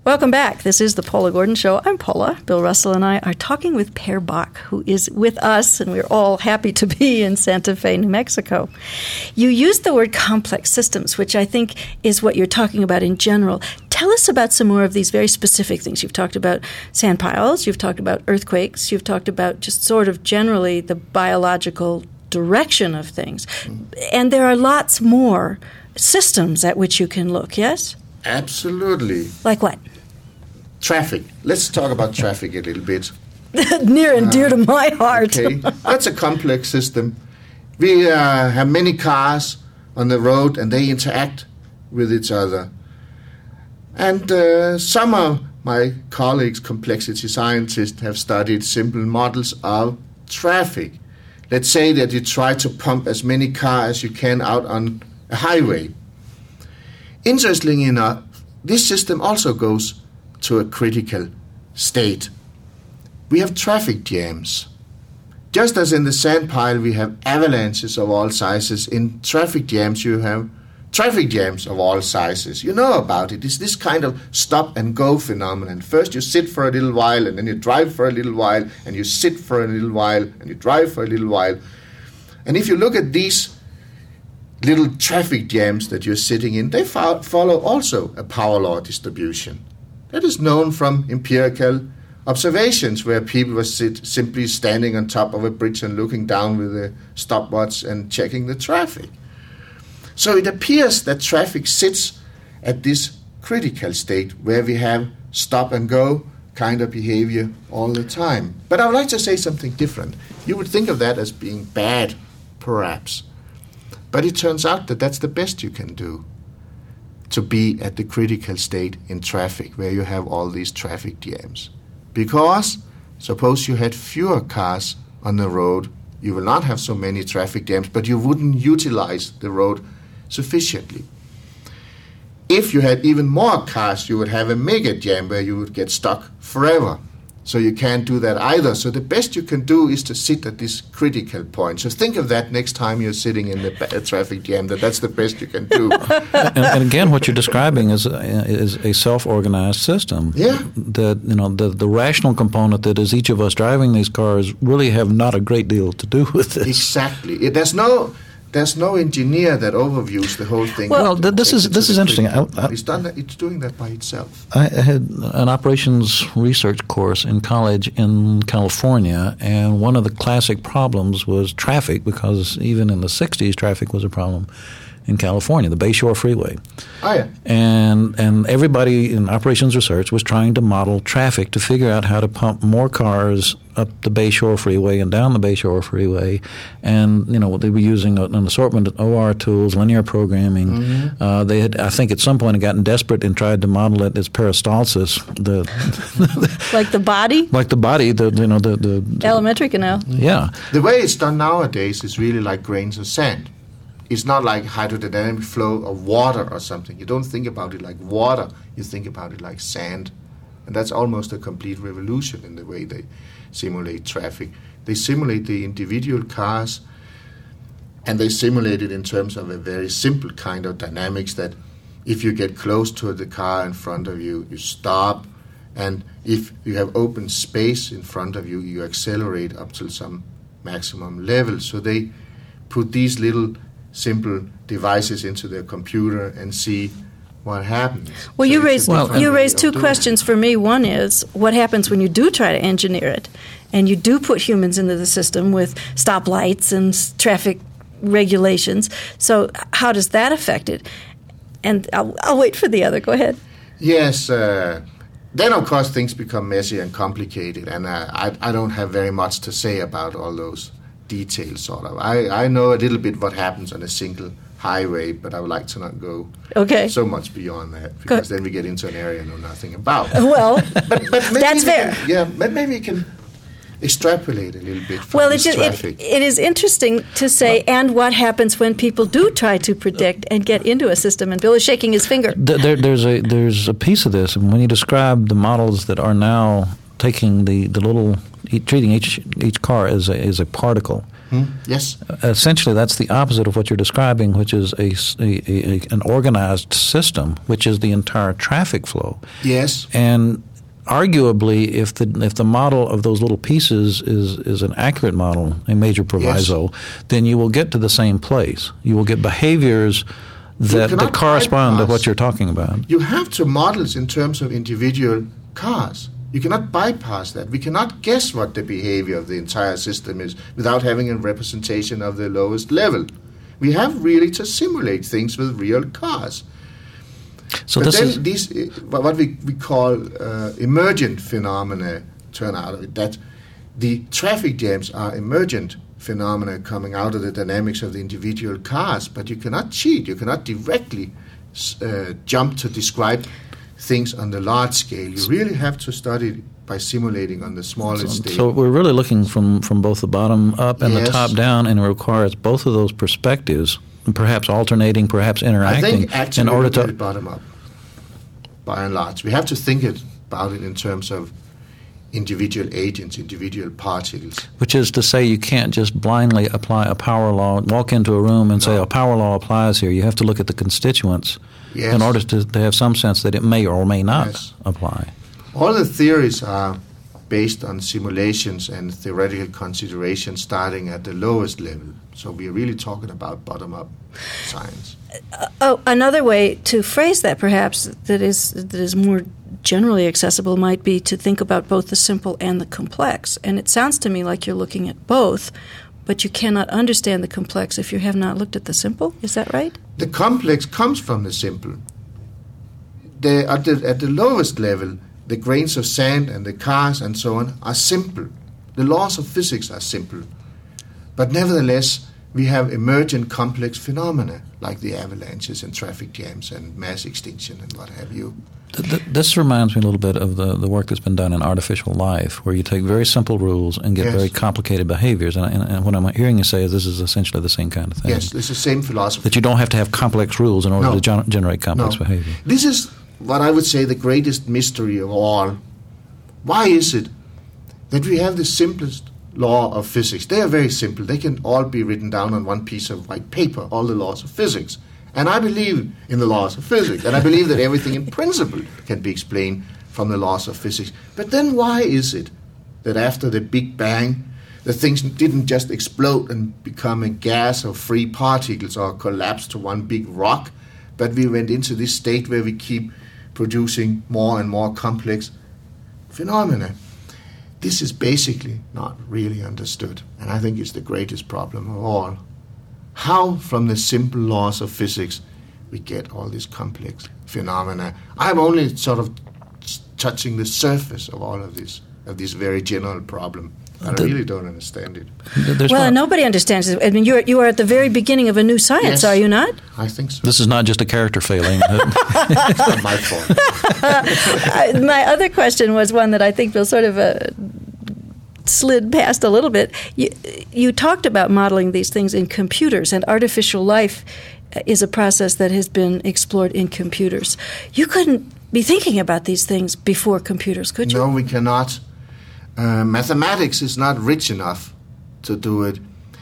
Welcome back. This is the Paula Gordon Show. I'm Paula. Bill Russell and I are talking with Per Bach, who is with us, and we're all happy to be in Santa Fe, New Mexico. You used the word complex systems, which I think is what you're talking about in general. Tell us about some more of these very specific things. You've talked about sand piles, you've talked about earthquakes, you've talked about just sort of generally the biological direction of things. And there are lots more systems at which you can look, yes? Absolutely. Like what? Traffic. Let's talk about traffic a little bit. Near and dear to my heart. Okay. That's a complex system. We have many cars on the road, and they interact with each other. And some of my colleagues, complexity scientists, have studied simple models of traffic. Let's say that you try to pump as many cars as you can out on a highway. Interestingly enough, this system also goes to a critical state. We have traffic jams. Just as in the sand pile we have avalanches of all sizes, in traffic jams you have traffic jams of all sizes. You know about it. It's this kind of stop-and-go phenomenon. First you sit for a little while, and then you drive for a little while, and you sit for a little while, and you drive for a little while. And if you look at these little traffic jams that you're sitting in, they follow also a power law distribution. That is known from empirical observations where people were simply standing on top of a bridge and looking down with a stopwatch and checking the traffic. So it appears that traffic sits at this critical state where we have stop-and-go kind of behavior all the time. But I would like to say something different. You would think of that as being bad, perhaps. But it turns out that that's the best you can do, to be at the critical state in traffic where you have all these traffic jams. Because suppose you had fewer cars on the road, you will not have so many traffic jams, but you wouldn't utilize the road sufficiently. If you had even more cars, you would have a mega jam where you would get stuck forever. So you can't do that either. So the best you can do is to sit at this critical point. So think of that next time you're sitting in the traffic jam, that's the best you can do. and again, what you're describing is a self-organized system. Yeah. The rational component that is each of us driving these cars really have not a great deal to do with this. Exactly. There's no engineer that overviews the whole thing. Well, this is interesting. It's doing that by itself. I had an operations research course in college in California, and one of the classic problems was traffic, because even in the 60s, traffic was a problem in California, the Bayshore Freeway. Oh, yeah. And everybody in operations research was trying to model traffic to figure out how to pump more cars up the Bayshore Freeway and down the Bayshore Freeway. And, they were using an assortment of OR tools, linear programming. Mm-hmm. They had, I think at some point, had gotten desperate and tried to model it as peristalsis. Like the body? Like the body, the elementary canal. Yeah. The way it's done nowadays is really like grains of sand. It's not like hydrodynamic flow of water or something. You don't think about it like water. You think about it like sand. And that's almost a complete revolution in the way they simulate traffic. They simulate the individual cars, and they simulate it in terms of a very simple kind of dynamics that if you get close to the car in front of you, you stop. And if you have open space in front of you, you accelerate up to some maximum level. So they put these little simple devices into their computer and see what happens. Well, you raised two questions for me. One is, what happens when you do try to engineer it and you do put humans into the system with stoplights and traffic regulations? So how does that affect it? And I'll wait for the other. Go ahead. Yes. Then, of course, things become messy and complicated, and I don't have very much to say about all those details, sort of. I know a little bit what happens on a single highway, but I would like to not go so much beyond that, because then we get into an area I know nothing about. Well, but maybe that's fair. But maybe we can extrapolate a little bit from this traffic. It is interesting to say, and what happens when people do try to predict and get into a system, and Bill is shaking his finger. There's a piece of this, and when you describe the models that are now taking the little, treating each car as a particle. Yes. Essentially, that's the opposite of what you're describing, which is an organized system, which is the entire traffic flow. Yes. And arguably, if the model of those little pieces is an accurate model, a major proviso, then you will get to the same place. You will get behaviors that correspond to what you're talking about. You have to model in terms of individual cars. You cannot bypass that. We cannot guess what the behavior of the entire system is without having a representation of the lowest level. We have really to simulate things with real cars. So but this then these, what we call emergent phenomena turn out of it, that the traffic jams are emergent phenomena coming out of the dynamics of the individual cars, but you cannot cheat. You cannot directly jump to describe things on the large scale. You really have to study by simulating on the smallest scale. So we're really looking from both the bottom up and the top down, and it requires both of those perspectives, and perhaps alternating, perhaps interacting. I think actually in order to bottom up, by and large. We have to think about it in terms of individual agents, individual particles. Which is to say, you can't just blindly apply a power law, walk into a room and say a power law applies here. You have to look at the constituents in order to have some sense that it may or may not apply. All the theories are based on simulations and theoretical considerations starting at the lowest level. So we're really talking about bottom-up science. Another way to phrase that, perhaps, that is more generally accessible might be to think about both the simple and the complex. And it sounds to me like you're looking at both, but you cannot understand the complex if you have not looked at the simple. Is that right? The complex comes from the simple. At the lowest level, the grains of sand and the cars and so on are simple. The laws of physics are simple. But nevertheless, we have emergent complex phenomena like the avalanches and traffic jams and mass extinction and what have you. This reminds me a little bit of the work that's been done in artificial life, where you take very simple rules and get very complicated behaviors. And what I'm hearing you say is this is essentially the same kind of thing. Yes, it's the same philosophy. That you don't have to have complex rules in order to generate complex behavior. This is what I would say the greatest mystery of all. Why is it that we have the simplest law of physics? They are very simple. They can all be written down on one piece of white paper, all the laws of physics. And I believe in the laws of physics, and I believe that everything in principle can be explained from the laws of physics. But then why is it that after the Big Bang, the things didn't just explode and become a gas or free particles or collapse to one big rock, but we went into this state where we keep producing more and more complex phenomena? This is basically not really understood, and I think it's the greatest problem of all. How, from the simple laws of physics, we get all these complex phenomena? I'm only sort of touching the surface of all of this very general problem. I really don't understand it. Well, nobody understands it. I mean, you are at the very beginning of a new science, are you not? I think so. This is not just a character failing. It's not my fault. My other question was one that I think will sort of slid past a little bit. You talked about modeling these things in computers, and artificial life is a process that has been explored in computers. You couldn't be thinking about these things before computers, could you? No, we cannot. Mathematics is not rich enough to do it.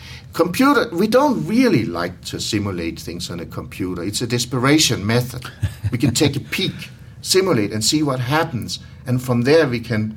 We don't really like to simulate things on a computer. It's a desperation method. We can take a peek, simulate, and see what happens. And from there we can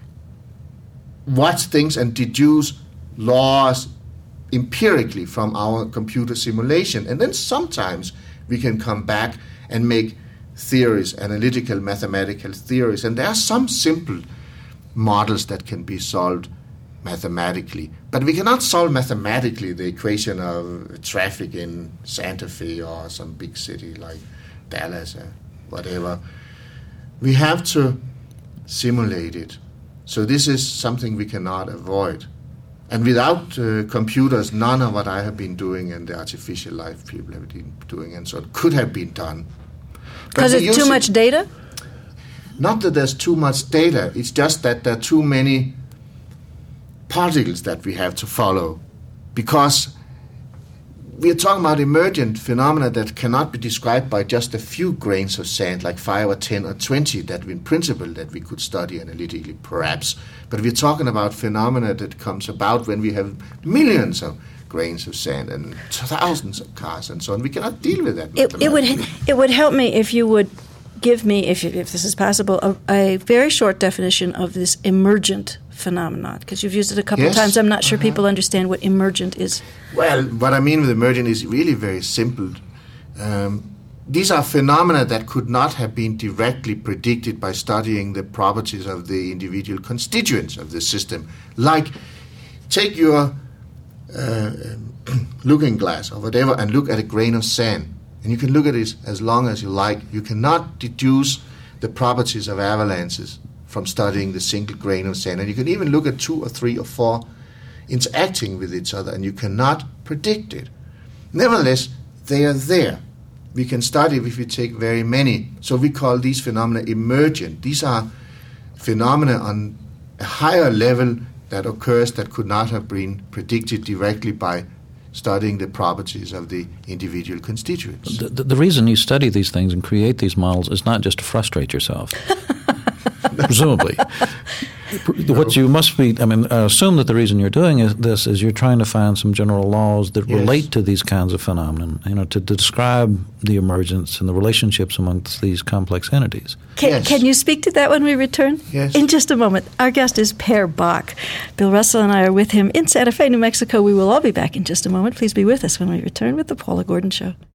watch things and deduce laws empirically from our computer simulation. And then sometimes we can come back and make theories, analytical mathematical theories. And there are some simple models that can be solved mathematically. But we cannot solve mathematically the equation of traffic in Santa Fe or some big city like Dallas or whatever. We have to simulate it. So this is something we cannot avoid. And without computers, none of what I have been doing and the artificial life people have been doing and so on could have been done. Because it's too much data? Not that there's too much data. It's just that there are too many particles that we have to follow. Because we are talking about emergent phenomena that cannot be described by just a few grains of sand, like 5 or 10 or 20, that in principle that we could study analytically, perhaps. But we're talking about phenomena that comes about when we have millions of grains of sand and thousands of cars and so on. We cannot deal with that. It would help me if you would give me, if this is possible, a very short definition of this emergent phenomenon, because you've used it a couple of times. I'm not sure people understand what emergent is. Well, what I mean with emergent is really very simple. These are phenomena that could not have been directly predicted by studying the properties of the individual constituents of the system. Like, take your looking glass or whatever and look at a grain of sand. And you can look at it as long as you like. You cannot deduce the properties of avalanches from studying the single grain of sand. And you can even look at 2 or 3 or 4 interacting with each other, and you cannot predict it. Nevertheless, they are there. We can study if we take very many. So we call these phenomena emergent. These are phenomena on a higher level that occurs that could not have been predicted directly by studying the properties of the individual constituents. The reason you study these things and create these models is not just to frustrate yourself. Presumably. What you must be, assume that the reason you're doing this is you're trying to find some general laws that relate to these kinds of phenomena, to describe the emergence and the relationships amongst these complex entities. Can you speak to that when we return? Yes. In just a moment. Our guest is Per Bach. Bill Russell and I are with him in Santa Fe, New Mexico. We will all be back in just a moment. Please be with us when we return with The Paula Gordon Show.